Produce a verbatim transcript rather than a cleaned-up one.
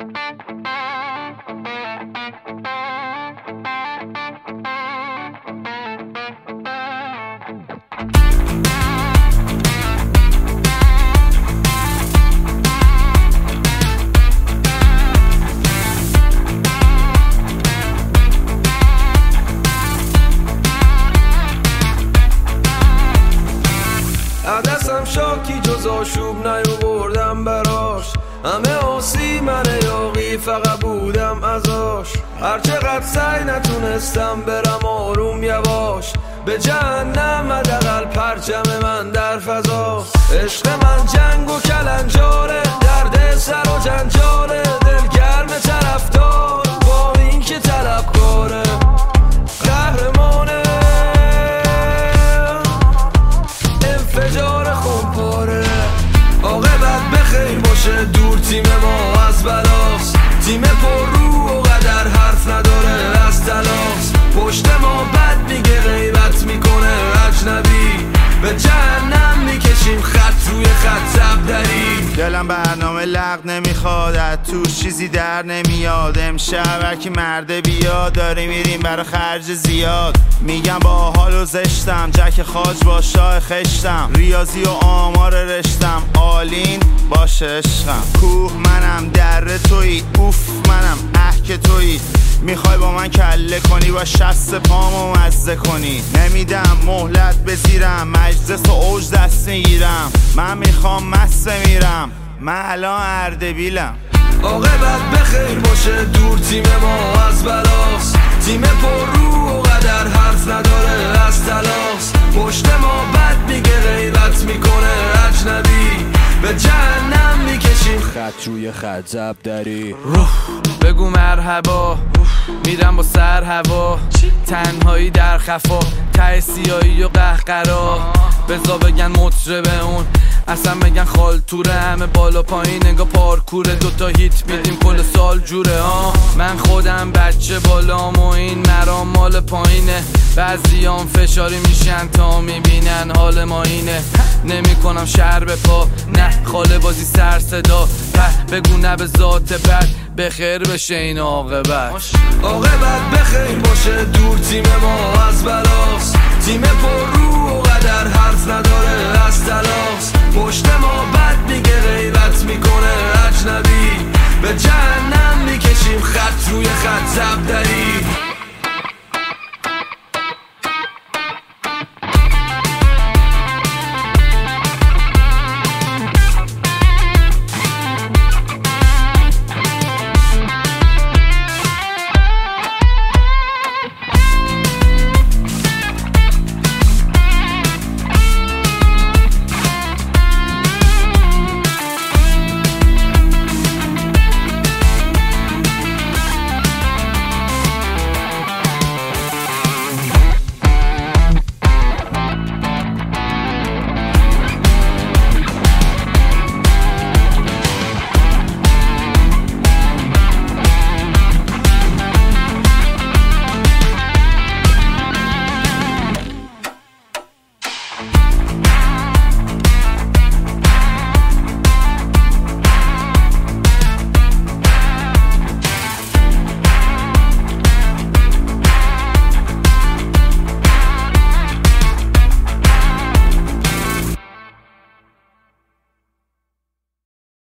عدسم شاکی جز آشوب نیاوردم براش، همه آسی من یاقی فقط بودم ازاش. هرچقدر سعی نتونستم برم آروم یواش، به جهنم حداقل پرچم من در فضاست. عشق من جنگ و کلنجاره، درد سر و جنجاله، دلگرم طرفدار با این که طلبکاره. قهرمانه انفجار خونپاره، عاقبت بخیر باشه دور تیم ما از بلاست. تیم پر رو و قدر حرف نداره از تلاست، پشت ما بد میگه غیبت میکنه اجنبی، به جهنم میکشیم خط روی خط زبدری. دلم برنامه لغ نمیخواد، از توش چیزی در نمیاد. امشب هرکی مرده بیاد، داری میریم برا خرج زیاد. میگم با حال و زشتم، جک خاج با شاه خشتم. ریاضی و آمار رشتم، آلین باشه عشقم. کوه منم در توی، اوف منم اه که توی. میخوای با من کله کنی، با شست پامو مزه کنی. نمیدم مهلت بزیرم، مجلس و اوج دست میگیرم. من میخوام مست میرم، من الان اردبیلم. عاقبت بخیر باشه دور تیم ما از بلاست. تیم پر رو و قدر حرف نداره از تلاست، پشت ما بد میگه غیبت میکنه اجنبی، به جهنم میکشیم خط روی خط زبدری. بگو مرحبا، میرم با سر هوا. تنهایی در خفا، ته سیایی و قهقرا. بزا بگن مطربه اون، اصلا بگن خالتوره. همه بالا پایین نگاه پارکوره، دوتا هیت میدیم کل سال جوره ها. من خودم بچه بالام و این مرام مال پایینه. بعضیام فشاری میشن تا میبینن حال ما اینه. نمی کنم شهر به پا، نه خاله بازی سر صدا. بگو نه به ذات بد، بخیر بشه این عاقبت. عاقبت بخیر باشه دور تیم ما از بلاست. تیم پر رو و قدر حرف نداره از تلاست، پشت ما بد میگه غیبت میکنه اجنبی، به جهنم میکشیم خط روی خط زبدری.